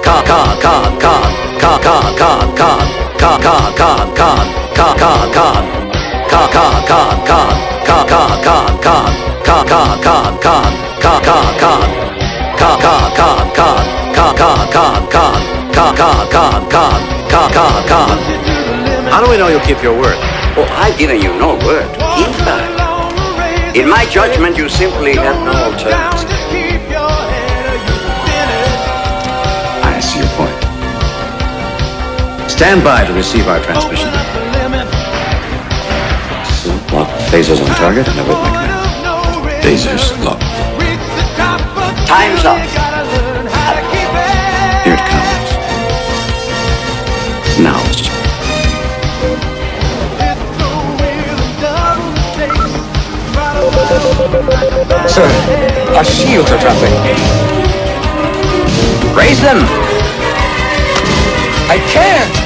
How do we know you'll keep your word? Oh, I've given you no word. In fact, in my judgment, you simply have no alternative. I see your point. Stand by to receive our transmission. Lock phasers on target and await my command. Phasers locked. Time's up. Here it comes. Now, Mr. Sir, our shields are dropping. Raise them! I can't!